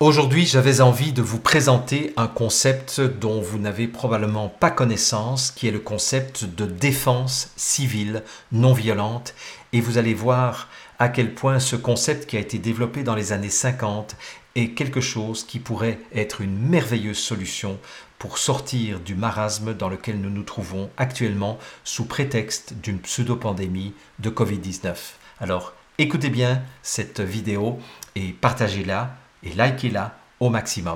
Aujourd'hui, j'avais envie de vous présenter un concept dont vous n'avez probablement pas connaissance, qui est le concept de défense civile non violente. Et vous allez voir à quel point ce concept qui a été développé dans les années 50 est quelque chose qui pourrait être une merveilleuse solution pour sortir du marasme dans lequel nous nous trouvons actuellement sous prétexte d'une pseudo-pandémie de Covid-19. Alors, écoutez bien cette vidéo et partagez-la et likez-la au maximum.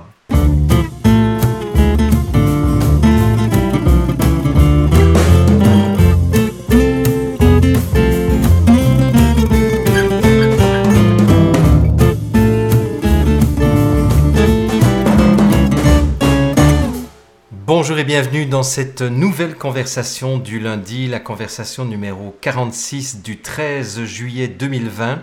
Bonjour et bienvenue dans cette nouvelle conversation du lundi, la conversation numéro 46 du 13 juillet 2020.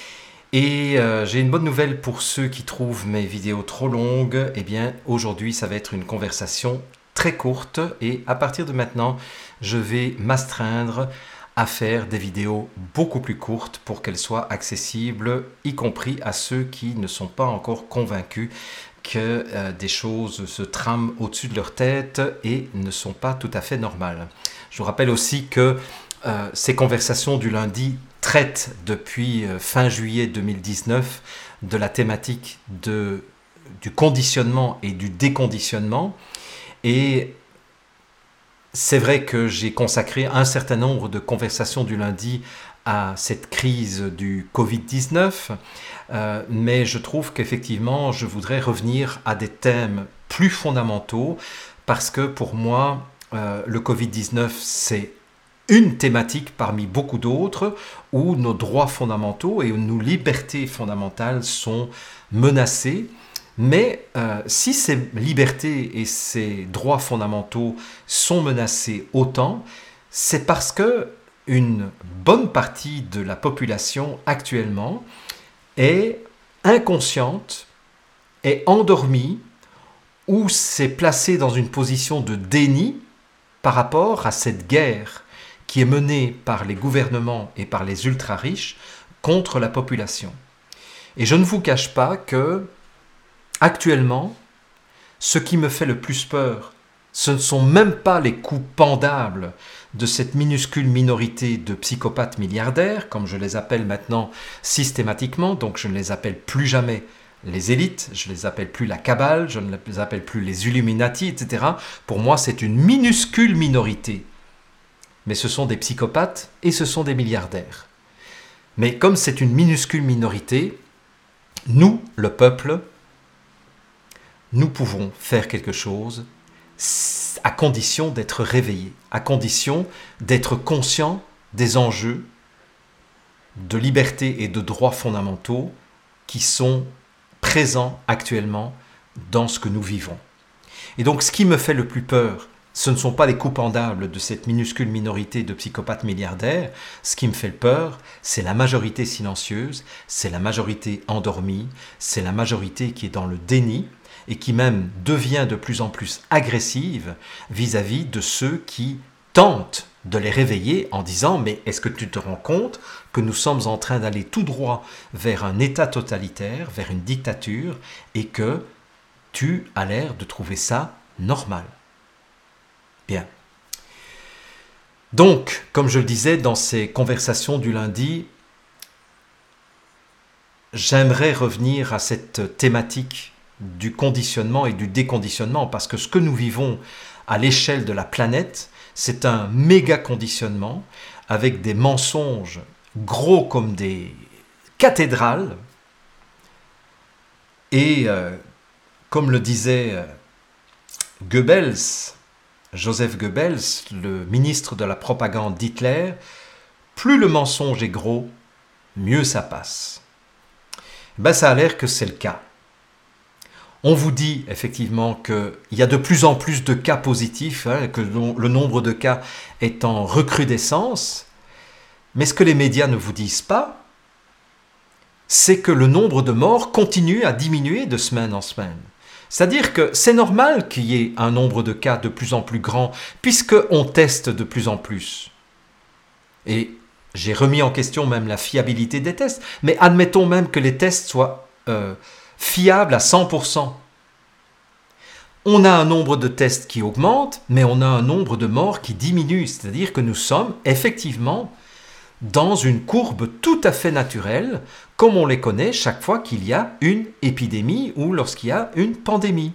Et j'ai une bonne nouvelle pour ceux qui trouvent mes vidéos trop longues. Eh bien, aujourd'hui, ça va être une conversation très courte et à partir de maintenant, je vais m'astreindre à faire des vidéos beaucoup plus courtes pour qu'elles soient accessibles, y compris à ceux qui ne sont pas encore convaincus que des choses se trament au-dessus de leur tête et ne sont pas tout à fait normales. Je vous rappelle aussi que ces conversations du lundi traitent depuis fin juillet 2019 de la thématique du conditionnement et du déconditionnement. Et c'est vrai que j'ai consacré un certain nombre de conversations du lundi à cette crise du Covid-19, mais je trouve qu'effectivement, je voudrais revenir à des thèmes plus fondamentaux parce que pour moi, le Covid-19, c'est une thématique parmi beaucoup d'autres où nos droits fondamentaux et où nos libertés fondamentales sont menacées. Mais si ces libertés et ces droits fondamentaux sont menacés autant, c'est parce que une bonne partie de la population actuellement est inconsciente, est endormie ou s'est placée dans une position de déni par rapport à cette guerre qui est menée par les gouvernements et par les ultra-riches contre la population. Et je ne vous cache pas que, actuellement, ce qui me fait le plus peur, ce ne sont même pas les coups pendables de cette minuscule minorité de psychopathes milliardaires, comme je les appelle maintenant systématiquement, donc je ne les appelle plus jamais les élites, je ne les appelle plus la cabale, je ne les appelle plus les Illuminati, etc. Pour moi, c'est une minuscule minorité. Mais ce sont des psychopathes et ce sont des milliardaires. Mais comme c'est une minuscule minorité, nous, le peuple, nous pouvons faire quelque chose à condition d'être réveillés, à condition d'être conscients des enjeux de liberté et de droits fondamentaux qui sont présents actuellement dans ce que nous vivons. Et donc, ce qui me fait le plus peur, ce ne sont pas les coups pendables de cette minuscule minorité de psychopathes milliardaires. Ce qui me fait peur, c'est la majorité silencieuse, c'est la majorité endormie, c'est la majorité qui est dans le déni et qui même devient de plus en plus agressive vis-à-vis de ceux qui tentent de les réveiller en disant « Mais est-ce que tu te rends compte que nous sommes en train d'aller tout droit vers un État totalitaire, vers une dictature et que tu as l'air de trouver ça normal ?» Bien. Donc, comme je le disais dans ces conversations du lundi, j'aimerais revenir à cette thématique du conditionnement et du déconditionnement parce que ce que nous vivons à l'échelle de la planète, c'est un méga conditionnement avec des mensonges gros comme des cathédrales et comme le disait Goebbels, Joseph Goebbels, le ministre de la propagande d'Hitler, plus le mensonge est gros, mieux ça passe. Ben, ça a l'air que c'est le cas. On vous dit effectivement qu'il y a de plus en plus de cas positifs, que le nombre de cas est en recrudescence, mais ce que les médias ne vous disent pas, c'est que le nombre de morts continue à diminuer de semaine en semaine. C'est-à-dire que c'est normal qu'il y ait un nombre de cas de plus en plus grand, puisqu'on teste de plus en plus. Et j'ai remis en question même la fiabilité des tests, mais admettons même que les tests soient fiable à 100%. On a un nombre de tests qui augmente, mais on a un nombre de morts qui diminue. C'est-à-dire que nous sommes effectivement dans une courbe tout à fait naturelle, comme on les connaît chaque fois qu'il y a une épidémie ou lorsqu'il y a une pandémie.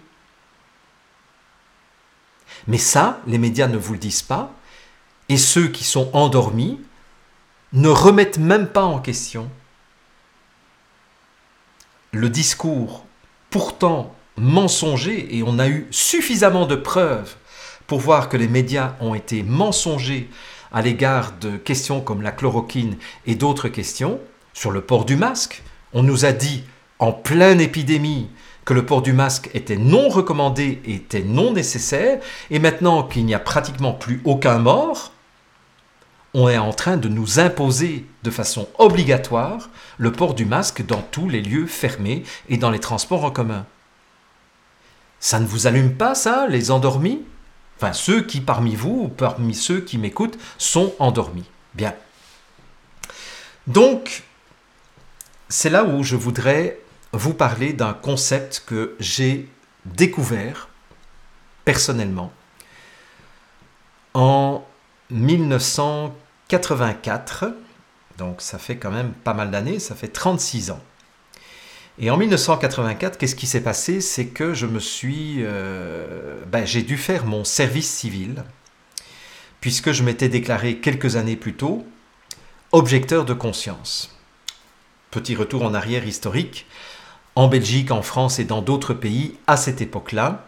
Mais ça, les médias ne vous le disent pas, et ceux qui sont endormis ne remettent même pas en question. Le discours, pourtant mensonger, et on a eu suffisamment de preuves pour voir que les médias ont été mensongers à l'égard de questions comme la chloroquine et d'autres questions, sur le port du masque. On nous a dit, en pleine épidémie, que le port du masque était non recommandé et était non nécessaire, et maintenant qu'il n'y a pratiquement plus aucun mort, on est en train de nous imposer de façon obligatoire le port du masque dans tous les lieux fermés et dans les transports en commun. Ça ne vous allume pas, ça, les endormis ? Enfin, ceux qui, parmi vous, ou parmi ceux qui m'écoutent, sont endormis. Bien. Donc, c'est là où je voudrais vous parler d'un concept que j'ai découvert personnellement en 1984. Donc, ça fait quand même pas mal d'années, ça fait 36 ans. Et en 1984, qu'est-ce qui s'est passé? C'est que j'ai dû faire mon service civil, puisque je m'étais déclaré quelques années plus tôt objecteur de conscience. Petit retour en arrière historique. En Belgique, en France et dans d'autres pays, à cette époque-là,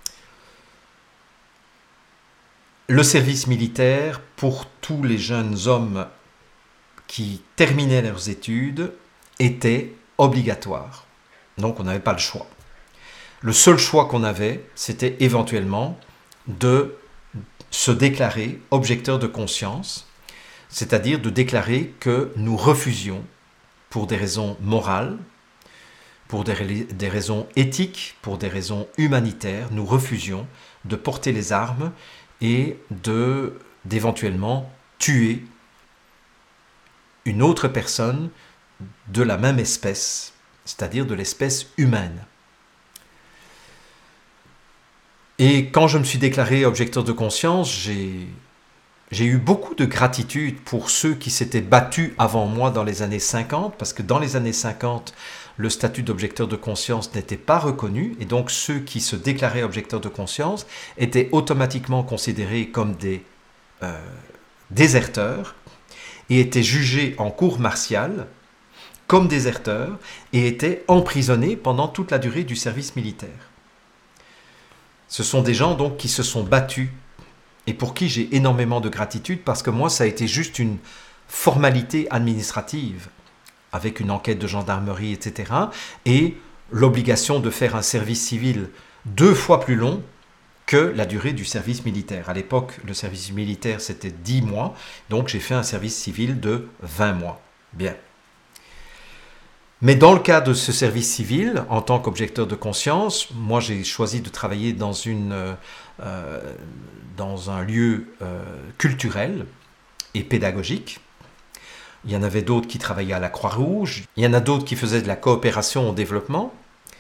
le service militaire, pour tous les jeunes hommes qui terminaient leurs études, était obligatoire. Donc on n'avait pas le choix. Le seul choix qu'on avait, c'était éventuellement de se déclarer objecteur de conscience, c'est-à-dire de déclarer que nous refusions, pour des raisons morales, pour des raisons éthiques, pour des raisons humanitaires, nous refusions de porter les armes et d'éventuellement tuer une autre personne de la même espèce, c'est-à-dire de l'espèce humaine. Et quand je me suis déclaré objecteur de conscience, j'ai eu beaucoup de gratitude pour ceux qui s'étaient battus avant moi dans les années 50, parce que dans les années 50, le statut d'objecteur de conscience n'était pas reconnu, et donc ceux qui se déclaraient objecteurs de conscience étaient automatiquement considérés comme des déserteurs, et étaient jugés en cour martiale comme déserteurs, et étaient emprisonnés pendant toute la durée du service militaire. Ce sont des gens donc qui se sont battus, et pour qui j'ai énormément de gratitude, parce que moi, ça a été juste une formalité administrative, avec une enquête de gendarmerie, etc., et l'obligation de faire un service civil 2 fois plus long que la durée du service militaire. À l'époque, le service militaire, c'était 10 mois, donc j'ai fait un service civil de 20 mois. Bien. Mais dans le cas de ce service civil, en tant qu'objecteur de conscience, moi j'ai choisi de travailler dans un lieu culturel et pédagogique. Il y en avait d'autres qui travaillaient à la Croix-Rouge, il y en a d'autres qui faisaient de la coopération au développement.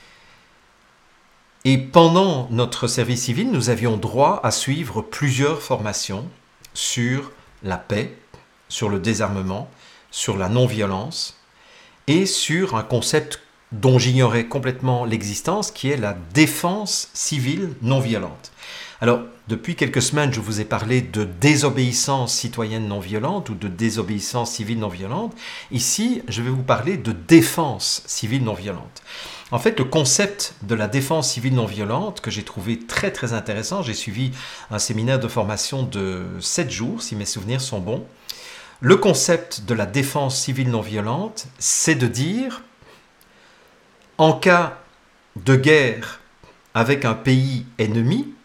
Et pendant notre service civil, nous avions droit à suivre plusieurs formations sur la paix, sur le désarmement, sur la non-violence, et sur un concept dont j'ignorais complètement l'existence, qui est la défense civile non violente. Alors, depuis quelques semaines, je vous ai parlé de désobéissance citoyenne non violente ou de désobéissance civile non violente. Ici, je vais vous parler de défense civile non violente. En fait, le concept de la défense civile non violente, que j'ai trouvé très très intéressant, j'ai suivi un séminaire de formation de 7 jours, si mes souvenirs sont bons. Le concept de la défense civile non violente, c'est de dire, en cas de guerre avec un pays ennemi,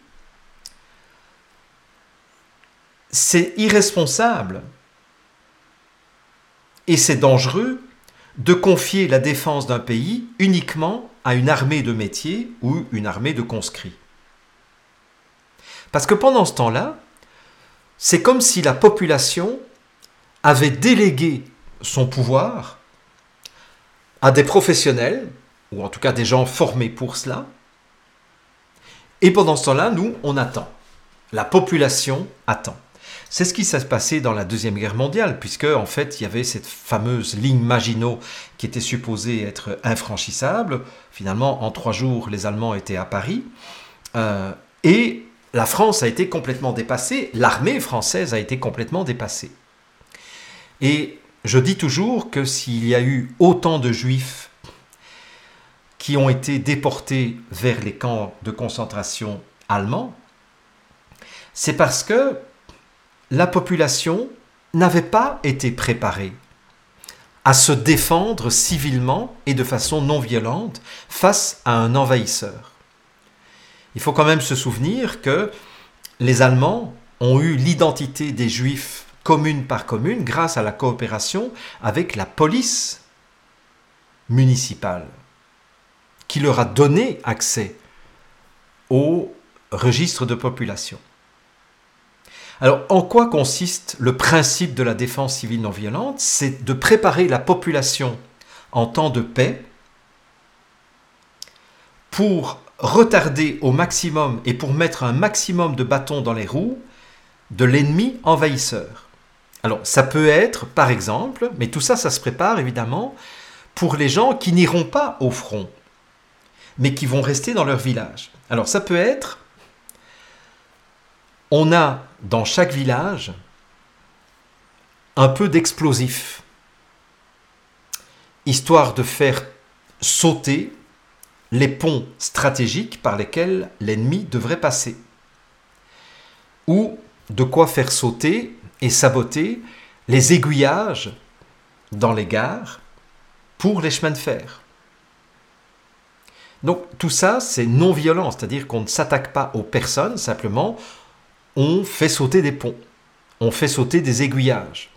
c'est irresponsable et c'est dangereux de confier la défense d'un pays uniquement à une armée de métier ou une armée de conscrits. Parce que pendant ce temps-là, c'est comme si la population avait délégué son pouvoir à des professionnels ou en tout cas des gens formés pour cela. Et pendant ce temps-là, nous, on attend. La population attend. C'est ce qui s'est passé dans la Deuxième Guerre mondiale, puisque en fait, il y avait cette fameuse ligne Maginot qui était supposée être infranchissable. Finalement, en 3 jours, les Allemands étaient à Paris. Et la France a été complètement dépassée, l'armée française a été complètement dépassée. Et je dis toujours que s'il y a eu autant de Juifs qui ont été déportés vers les camps de concentration allemands, c'est parce que la population n'avait pas été préparée à se défendre civilement et de façon non violente face à un envahisseur. Il faut quand même se souvenir que les Allemands ont eu l'identité des Juifs commune par commune grâce à la coopération avec la police municipale qui leur a donné accès au registre de population. Alors, en quoi consiste le principe de la défense civile non violente? C'est de préparer la population en temps de paix pour retarder au maximum et pour mettre un maximum de bâtons dans les roues de l'ennemi envahisseur. Alors, ça peut être, par exemple, mais tout ça, ça se prépare évidemment pour les gens qui n'iront pas au front, mais qui vont rester dans leur village. Alors, ça peut être, on a dans chaque village un peu d'explosifs, histoire de faire sauter les ponts stratégiques par lesquels l'ennemi devrait passer. Ou de quoi faire sauter et saboter les aiguillages dans les gares pour les chemins de fer. Donc tout ça, c'est non violent, c'est-à-dire qu'on ne s'attaque pas aux personnes, simplement on fait sauter des ponts, on fait sauter des aiguillages.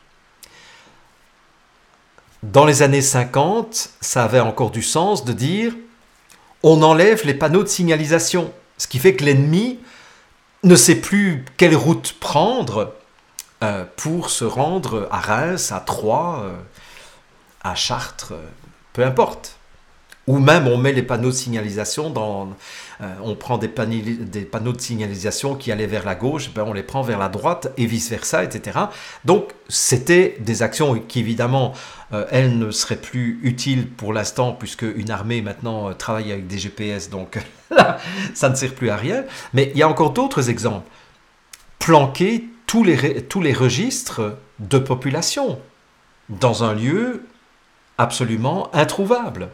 Dans les années 50, ça avait encore du sens de dire on enlève les panneaux de signalisation, ce qui fait que l'ennemi ne sait plus quelle route prendre pour se rendre à Reims, à Troyes, à Chartres, peu importe. Ou même on met les panneaux de signalisation, on prend des panneaux de signalisation qui allaient vers la gauche, on les prend vers la droite et vice-versa, etc. Donc c'était des actions qui évidemment, elles ne seraient plus utiles pour l'instant puisque une armée maintenant travaille avec des GPS, donc là, ça ne sert plus à rien. Mais il y a encore d'autres exemples. Planquer tous les registres de population dans un lieu absolument introuvable.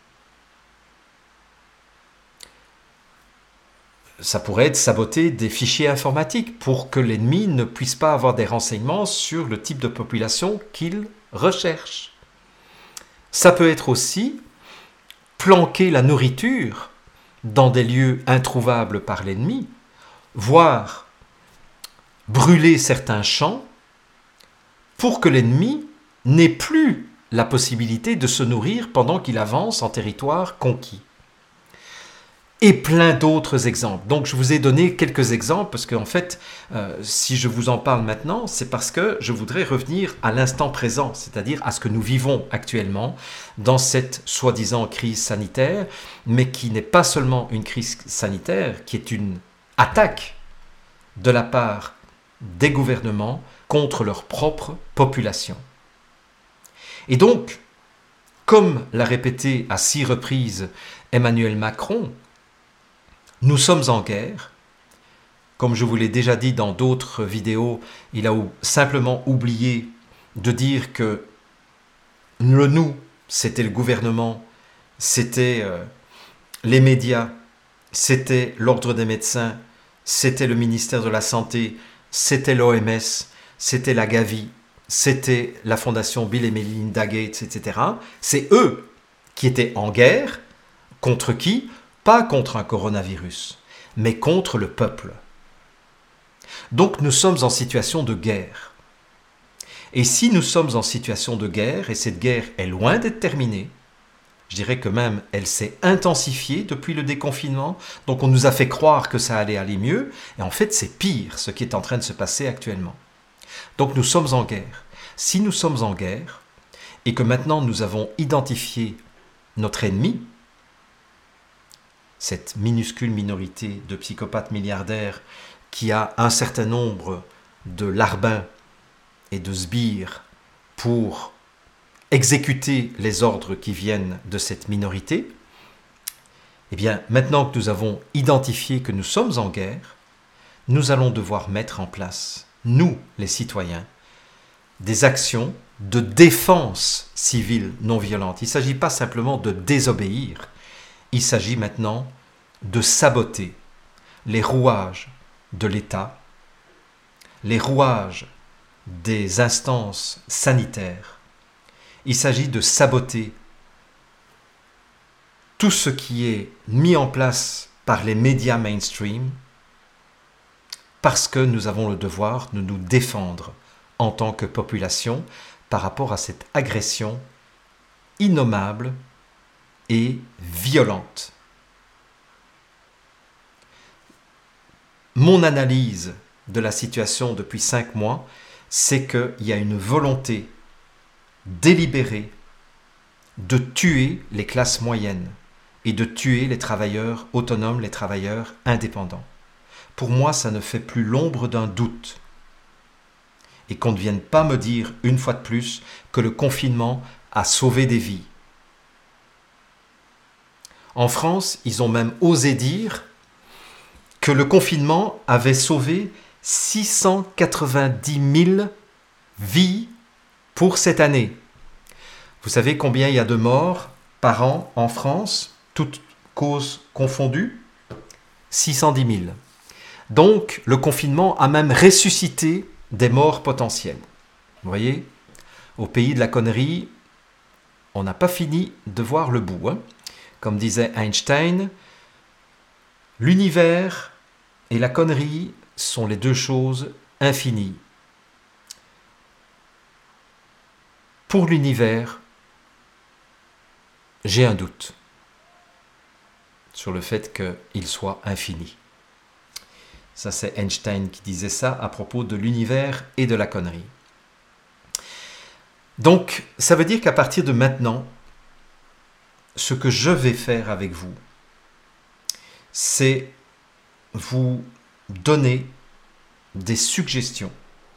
Ça pourrait être saboter des fichiers informatiques pour que l'ennemi ne puisse pas avoir des renseignements sur le type de population qu'il recherche. Ça peut être aussi planquer la nourriture dans des lieux introuvables par l'ennemi, voire brûler certains champs pour que l'ennemi n'ait plus la possibilité de se nourrir pendant qu'il avance en territoire conquis. Et plein d'autres exemples. Donc je vous ai donné quelques exemples parce qu'en fait, si je vous en parle maintenant, c'est parce que je voudrais revenir à l'instant présent, c'est-à-dire à ce que nous vivons actuellement dans cette soi-disant crise sanitaire, mais qui n'est pas seulement une crise sanitaire, qui est une attaque de la part des gouvernements contre leur propre population. Et donc, comme l'a répété à 6 reprises Emmanuel Macron, nous sommes en guerre. Comme je vous l'ai déjà dit dans d'autres vidéos, il a simplement oublié de dire que le nous, c'était le gouvernement, c'était les médias, c'était l'ordre des médecins, c'était le ministère de la Santé, c'était l'OMS, c'était la Gavi, c'était la fondation Bill et Melinda Gates, etc. C'est eux qui étaient en guerre. Contre qui ? Pas contre un coronavirus, mais contre le peuple. Donc nous sommes en situation de guerre. Et si nous sommes en situation de guerre, et cette guerre est loin d'être terminée, je dirais que même elle s'est intensifiée depuis le déconfinement, donc on nous a fait croire que ça allait aller mieux, et en fait c'est pire ce qui est en train de se passer actuellement. Donc nous sommes en guerre. Si nous sommes en guerre, et que maintenant nous avons identifié notre ennemi, cette minuscule minorité de psychopathes milliardaires qui a un certain nombre de larbins et de sbires pour exécuter les ordres qui viennent de cette minorité, eh bien, maintenant que nous avons identifié que nous sommes en guerre, nous allons devoir mettre en place, nous, les citoyens, des actions de défense civile non violente. Il ne s'agit pas simplement de désobéir, il s'agit maintenant de saboter les rouages de l'État, les rouages des instances sanitaires. Il s'agit de saboter tout ce qui est mis en place par les médias mainstream parce que nous avons le devoir de nous défendre en tant que population par rapport à cette agression innommable et violente. Mon analyse de la situation depuis 5 mois, c'est qu'il y a une volonté délibérée de tuer les classes moyennes et de tuer les travailleurs autonomes, les travailleurs indépendants. Pour moi, ça ne fait plus l'ombre d'un doute. Et qu'on ne vienne pas me dire, une fois de plus, que le confinement a sauvé des vies. En France, ils ont même osé dire que le confinement avait sauvé 690 000 vies pour cette année. Vous savez combien il y a de morts par an en France, toutes causes confondues? 610 000. Donc, le confinement a même ressuscité des morts potentiels. Vous voyez, au pays de la connerie, on n'a pas fini de voir le bout. Comme disait Einstein, l'univers et la connerie sont les deux choses infinies. Pour l'univers, j'ai un doute sur le fait qu'il soit infini. Ça, c'est Einstein qui disait ça à propos de l'univers et de la connerie. Donc, ça veut dire qu'à partir de maintenant, ce que je vais faire avec vous, c'est vous donner des suggestions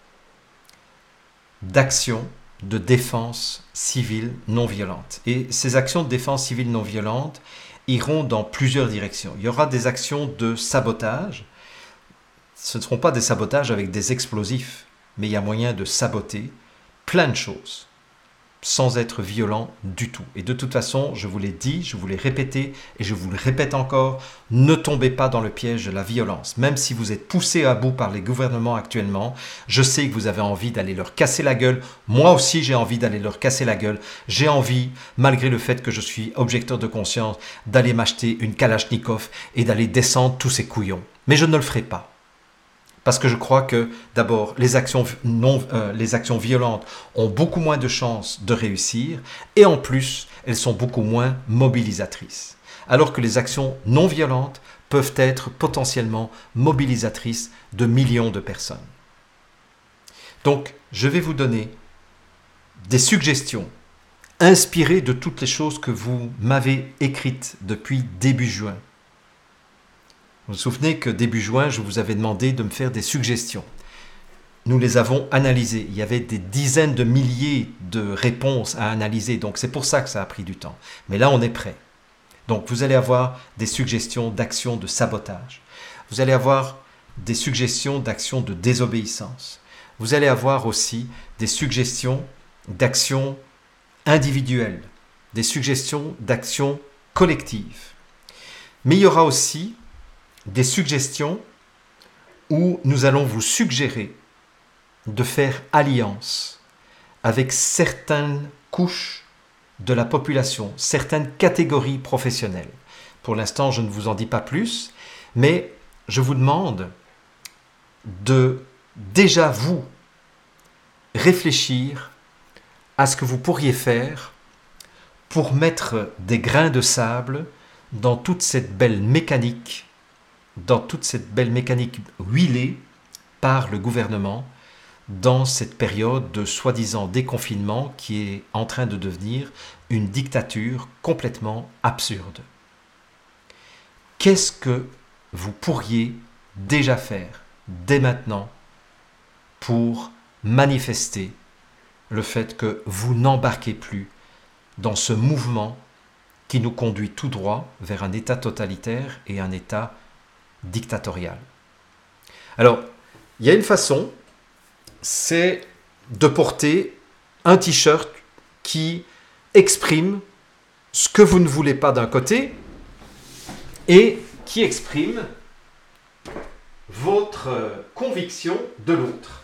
d'actions de défense civile non violente. Et ces actions de défense civile non violente iront dans plusieurs directions. Il y aura des actions de sabotage. Ce ne seront pas des sabotages avec des explosifs, mais il y a moyen de saboter plein de choses sans être violent du tout. Et de toute façon, je vous l'ai dit, je vous l'ai répété et je vous le répète encore, ne tombez pas dans le piège de la violence. Même si vous êtes poussé à bout par les gouvernements actuellement, je sais que vous avez envie d'aller leur casser la gueule. Moi aussi, j'ai envie d'aller leur casser la gueule. J'ai envie, malgré le fait que je suis objecteur de conscience, d'aller m'acheter une Kalachnikov et d'aller descendre tous ces couillons. Mais je ne le ferai pas. Parce que je crois que, d'abord, les actions violentes ont beaucoup moins de chances de réussir et en plus, elles sont beaucoup moins mobilisatrices. Alors que les actions non violentes peuvent être potentiellement mobilisatrices de millions de personnes. Donc, je vais vous donner des suggestions inspirées de toutes les choses que vous m'avez écrites depuis début juin. Vous vous souvenez que début juin, je vous avais demandé de me faire des suggestions. Nous les avons analysées. Il y avait des dizaines de milliers de réponses à analyser. Donc c'est pour ça que ça a pris du temps. Mais là, on est prêt. Donc vous allez avoir des suggestions d'actions de sabotage. Vous allez avoir des suggestions d'actions de désobéissance. Vous allez avoir aussi des suggestions d'actions individuelles, des suggestions d'actions collectives. Mais il y aura aussi des suggestions où nous allons vous suggérer de faire alliance avec certaines couches de la population, certaines catégories professionnelles. Pour l'instant, je ne vous en dis pas plus, mais je vous demande de déjà vous réfléchir à ce que vous pourriez faire pour mettre des grains de sable dans toute cette belle mécanique huilée par le gouvernement dans cette période de soi-disant déconfinement qui est en train de devenir une dictature complètement absurde. qu'est-ce que vous pourriez déjà faire dès maintenant pour manifester le fait que vous n'embarquez plus dans ce mouvement qui nous conduit tout droit vers un État totalitaire et un État dictatorial. Alors, il y a une façon, c'est de porter un t-shirt qui exprime ce que vous ne voulez pas d'un côté et qui exprime votre conviction de l'autre.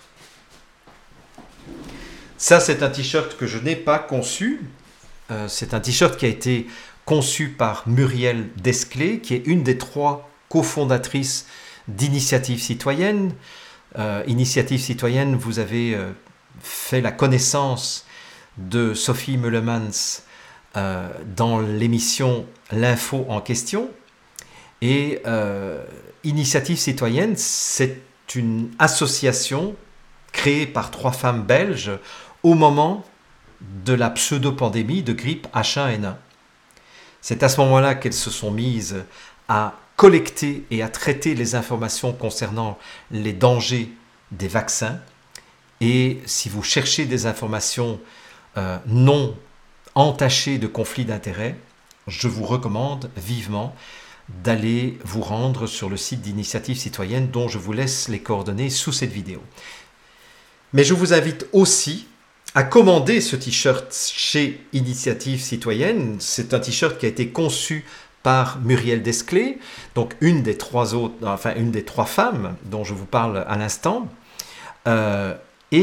Ça, c'est un t-shirt que je n'ai pas conçu. C'est un t-shirt qui a été conçu par Muriel Desclés, qui est une des 3 cofondatrices d'Initiative Citoyenne. Initiative Citoyenne, vous avez fait la connaissance de Sophie Meulemans dans l'émission L'Info en question. Et Initiative Citoyenne, c'est une association créée par 3 femmes belges au moment de la pseudo-pandémie de grippe H1N1. C'est à ce moment-là qu'elles se sont mises à collecter et à traiter les informations concernant les dangers des vaccins. Et si vous cherchez des informations non entachées de conflits d'intérêts, je vous recommande vivement d'aller vous rendre sur le site d'Initiative Citoyenne dont je vous laisse les coordonnées sous cette vidéo. Mais je vous invite aussi à commander ce t-shirt chez Initiative Citoyenne. C'est un t-shirt qui a été conçu par Muriel Desclés, donc une des 3 femmes dont je vous parle à l'instant. Ce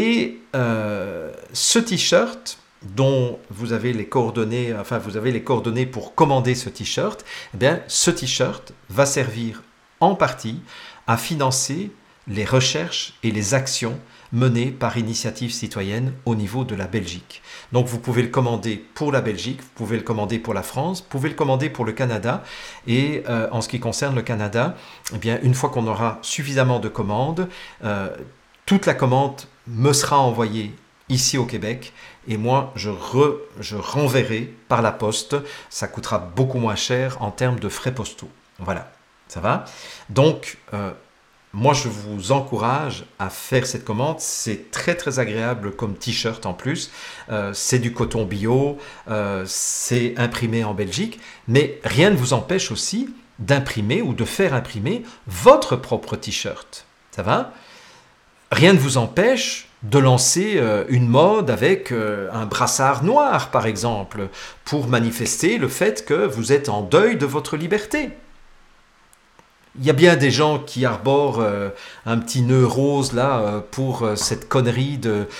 t-shirt dont vous avez les coordonnées, pour commander ce t-shirt, eh bien, ce t-shirt va servir en partie à financer les recherches et les actions menées par Initiative Citoyenne au niveau de la Belgique. Donc vous pouvez le commander pour la Belgique, vous pouvez le commander pour la France, vous pouvez le commander pour le Canada. Et en ce qui concerne le Canada, eh bien, une fois qu'on aura suffisamment de commandes, toute la commande me sera envoyée ici au Québec et moi je renverrai par la poste. Ça coûtera beaucoup moins cher en termes de frais postaux. Voilà, ça va? Donc, moi, je vous encourage à faire cette commande. C'est très, très agréable comme t-shirt en plus. C'est du coton bio, c'est imprimé en Belgique. Mais rien ne vous empêche aussi d'imprimer ou de faire imprimer votre propre t-shirt. Ça va? Rien ne vous empêche de lancer une mode avec un brassard noir, par exemple, pour manifester le fait que vous êtes en deuil de votre liberté. Il y a bien des gens qui arborent un petit nœud rose là pour cette connerie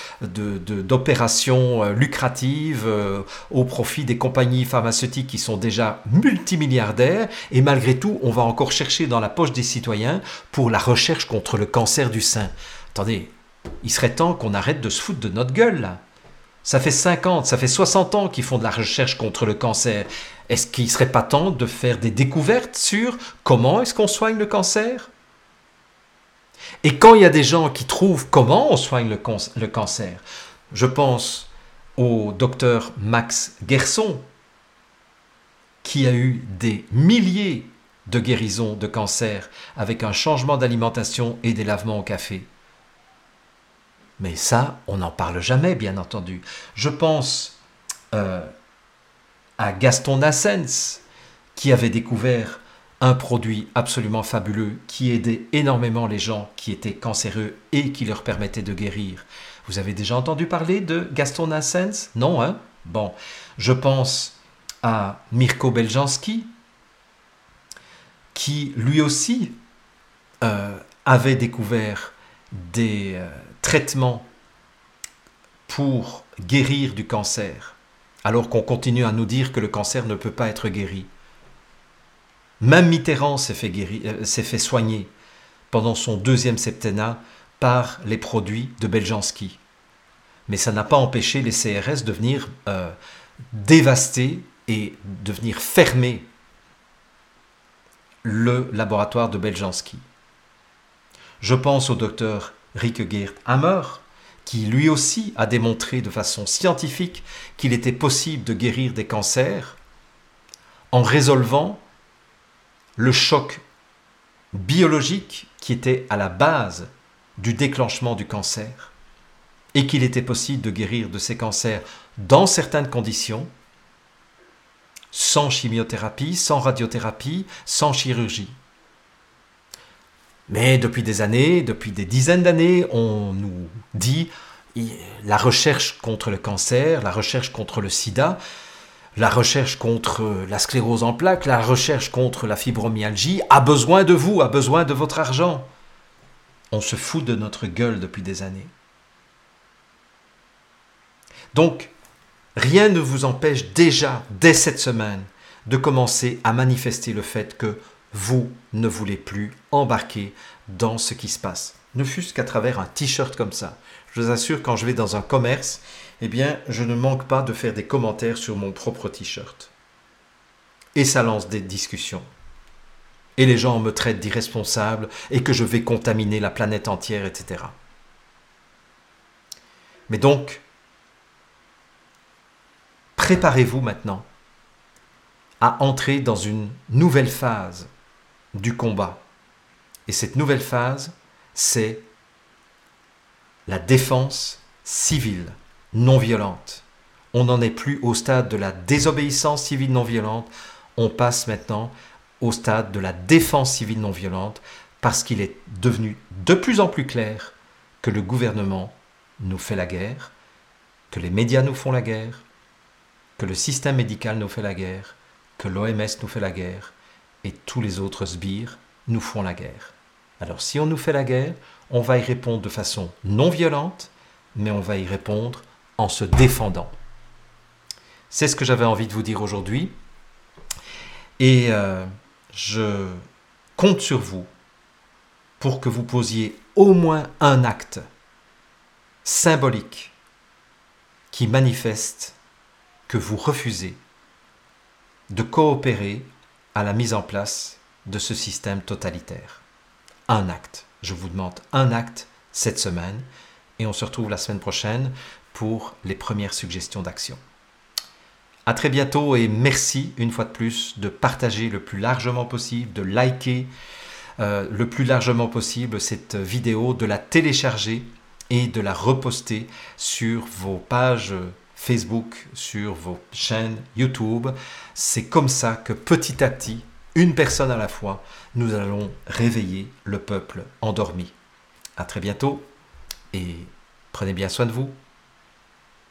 d'opérations lucratives au profit des compagnies pharmaceutiques qui sont déjà multimilliardaires, et malgré tout, on va encore chercher dans la poche des citoyens pour la recherche contre le cancer du sein. Attendez, il serait temps qu'on arrête de se foutre de notre gueule là. Ça fait 50, ça fait 60 ans qu'ils font de la recherche contre le cancer. Est-ce qu'il ne serait pas temps de faire des découvertes sur comment est-ce qu'on soigne le cancer? Et quand il y a des gens qui trouvent comment on soigne le cancer, je pense au docteur Max Gerson, qui a eu des milliers de guérisons de cancer avec un changement d'alimentation et des lavements au café. Mais ça, on n'en parle jamais, bien entendu. Je pense à Gaston Nassens, qui avait découvert un produit absolument fabuleux qui aidait énormément les gens qui étaient cancéreux et qui leur permettait de guérir. Vous avez déjà entendu parler de Gaston Nassens? Non, hein? Bon, je pense à Mirko Beljanski, qui lui aussi avait découvert des traitements pour guérir du cancer, alors qu'on continue à nous dire que le cancer ne peut pas être guéri. Même Mitterrand s'est fait soigner pendant son 2e septennat par les produits de Beljanski. Mais ça n'a pas empêché les CRS de venir dévaster et de venir fermer le laboratoire de Beljanski. Je pense au docteur Rike-Geert Hammer, qui lui aussi a démontré de façon scientifique qu'il était possible de guérir des cancers en résolvant le choc biologique qui était à la base du déclenchement du cancer et qu'il était possible de guérir de ces cancers dans certaines conditions, sans chimiothérapie, sans radiothérapie, sans chirurgie. Mais depuis des années, depuis des dizaines d'années, on nous dit la recherche contre le cancer, la recherche contre le sida, la recherche contre la sclérose en plaques, la recherche contre la fibromyalgie a besoin de vous, a besoin de votre argent. On se fout de notre gueule depuis des années. Donc, rien ne vous empêche déjà, dès cette semaine, de commencer à manifester le fait que vous ne voulez plus embarquer dans ce qui se passe. Ne fût-ce qu'à travers un t-shirt comme ça. Je vous assure, quand je vais dans un commerce, eh bien, je ne manque pas de faire des commentaires sur mon propre t-shirt. Et ça lance des discussions. Et les gens me traitent d'irresponsable et que je vais contaminer la planète entière, etc. Mais donc, préparez-vous maintenant à entrer dans une nouvelle phase du combat. Et cette nouvelle phase, c'est la défense civile non violente. On n'en est plus au stade de la désobéissance civile non violente, on passe maintenant au stade de la défense civile non violente parce qu'il est devenu de plus en plus clair que le gouvernement nous fait la guerre, que les médias nous font la guerre, que le système médical nous fait la guerre, que l'OMS nous fait la guerre et tous les autres sbires nous font la guerre. Alors si on nous fait la guerre, on va y répondre de façon non violente, mais on va y répondre en se défendant. C'est ce que j'avais envie de vous dire aujourd'hui. Et je compte sur vous pour que vous posiez au moins un acte symbolique qui manifeste que vous refusez de coopérer à la mise en place de ce système totalitaire. Un acte. Je vous demande un acte cette semaine et on se retrouve la semaine prochaine pour les premières suggestions d'action. À très bientôt et merci une fois de plus de partager le plus largement possible, de liker le plus largement possible cette vidéo, de la télécharger et de la reposter sur vos pages Facebook, sur vos chaînes YouTube. C'est comme ça que petit à petit, une personne à la fois, nous allons réveiller le peuple endormi. À très bientôt et prenez bien soin de vous.